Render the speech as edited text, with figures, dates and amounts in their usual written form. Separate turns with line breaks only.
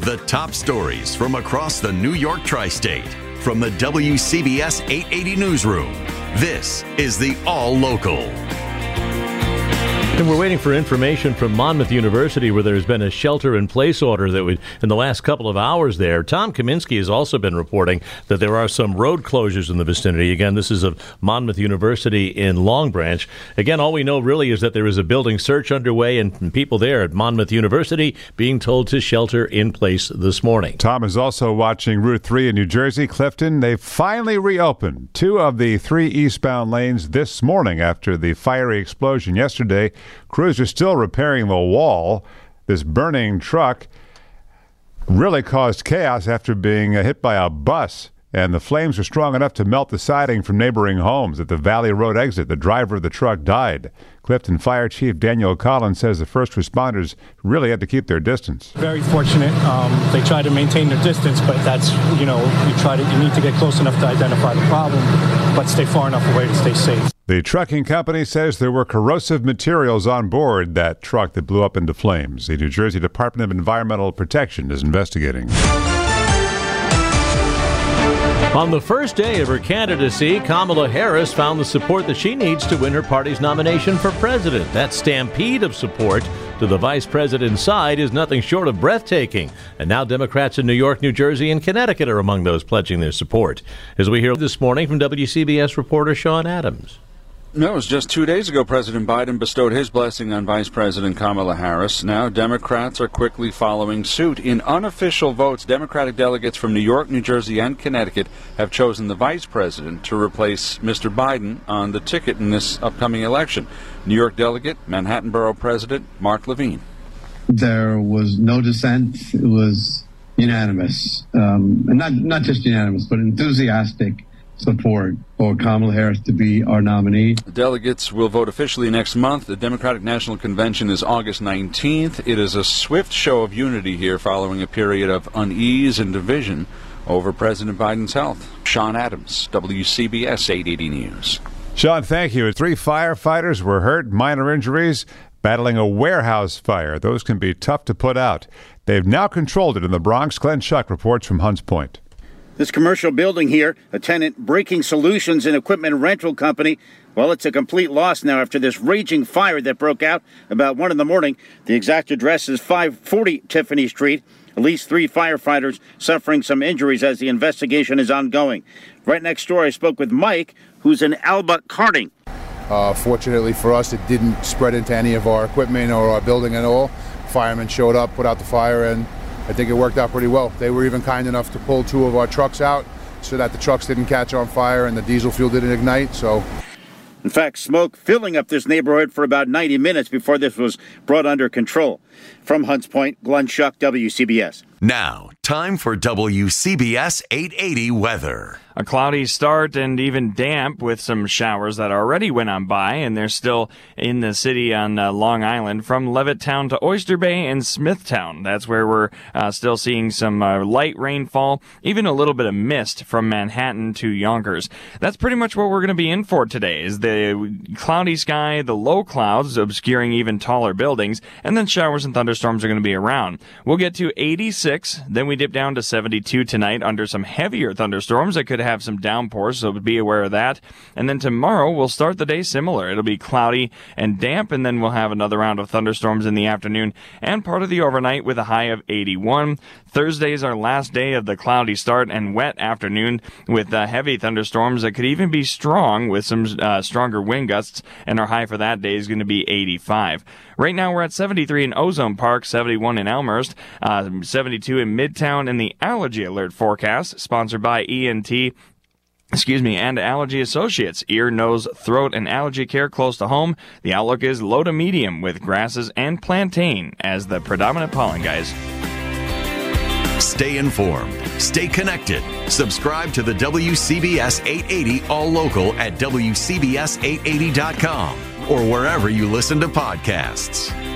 The top stories from across the New York tri-state from the WCBS 880 newsroom. This is the All Local.
And we're waiting for information from Monmouth University, where there's been a shelter-in-place order that would, in the last couple of hours there. Tom Kaminsky has also been reporting that there are some road closures in the vicinity. Again, this is of Monmouth University in Long Branch. Again, all we know really is that there is a building search underway and people there at Monmouth University being told to shelter in place this morning.
Tom is also watching Route 3 in New Jersey, Clifton. They finally reopened 2 of the 3 eastbound lanes this morning after the fiery explosion yesterday. Crews are still repairing the wall. This burning truck really caused chaos after being hit by a bus, and the flames were strong enough to melt the siding from neighboring homes. At the Valley Road exit, the driver of the truck died. Clifton Fire Chief Daniel Collins says the first responders really had to keep their distance.
Very fortunate. They try to maintain their distance, but that's, you need to get close enough to identify the problem, but stay far enough away to stay safe.
The trucking company says there were corrosive materials on board that truck that blew up into flames. The New Jersey Department of Environmental Protection is investigating.
On the first day of her candidacy, Kamala Harris found the support that she needs to win her party's nomination for president. That stampede of support to the vice president's side is nothing short of breathtaking. And now Democrats in New York, New Jersey, and Connecticut are among those pledging their support. As we hear this morning from WCBS reporter Sean Adams.
No, it was just 2 days ago President Biden bestowed his blessing on Vice President Kamala Harris. Now Democrats are quickly following suit. In unofficial votes, Democratic delegates from New York, New Jersey, and Connecticut have chosen the vice president to replace Mr. Biden on the ticket in this upcoming election. New York delegate, Manhattan Borough President Mark Levine.
There was no dissent. It was unanimous, and not just unanimous, but enthusiastic support for Kamala Harris to be our nominee.
The delegates will vote officially next month. The Democratic National Convention is August 19th. It is a swift show of unity here following a period of unease and division over President Biden's health. Sean Adams, WCBS 880 News.
Sean, thank you. 3 firefighters were hurt, minor injuries, battling a warehouse fire. Those can be tough to put out. They've now controlled it in the Bronx. Glenn Schuck reports from Hunts Point.
This commercial building here, a tenant Breaking Solutions and Equipment Rental Company, well, it's a complete loss now after this raging fire that broke out about 1 in the morning. The exact address is 540 Tiffany Street. At least 3 firefighters suffering some injuries as the investigation is ongoing. Right next door, I spoke with Mike, who's in Alba Karting.
Fortunately for us, it didn't spread into any of our equipment or our building at all. Firemen showed up, put out the fire, and I think it worked out pretty well. They were even kind enough to pull 2 of our trucks out so that the trucks didn't catch on fire and the diesel fuel didn't ignite.
In fact, smoke filling up this neighborhood for about 90 minutes before this was brought under control. From Hunts Point, Glenn Schuck, WCBS.
Now, time for WCBS 880 weather.
A cloudy start and even damp with some showers that already went on by, and they're still in the city on Long Island from Levittown to Oyster Bay and Smithtown. That's where we're still seeing some light rainfall, even a little bit of mist from Manhattan to Yonkers. That's pretty much what we're going to be in for today, is the cloudy sky, the low clouds obscuring even taller buildings, and then showers and thunderstorms are going to be around. We'll get to 86, then we dip down to 72 tonight under some heavier thunderstorms that could have some downpours, so be aware of that. And then tomorrow we'll start the day similar. It'll be cloudy and damp, and then we'll have another round of thunderstorms in the afternoon and part of the overnight with a high of 81. Thursday is our last day of the cloudy start and wet afternoon with heavy thunderstorms that could even be strong with some stronger wind gusts, and our high for that day is going to be 85. Right now we're at 73 in Ozone Park, 71 in Elmhurst, 72 in Midtown, and the Allergy Alert forecast, sponsored by ENT and Allergy Associates. Ear, nose, throat, and allergy care close to home. The outlook is low to medium with grasses and plantain as the predominant pollen guys.
Stay informed. Stay connected. Subscribe to the WCBS 880 All Local at WCBS880.com or wherever you listen to podcasts.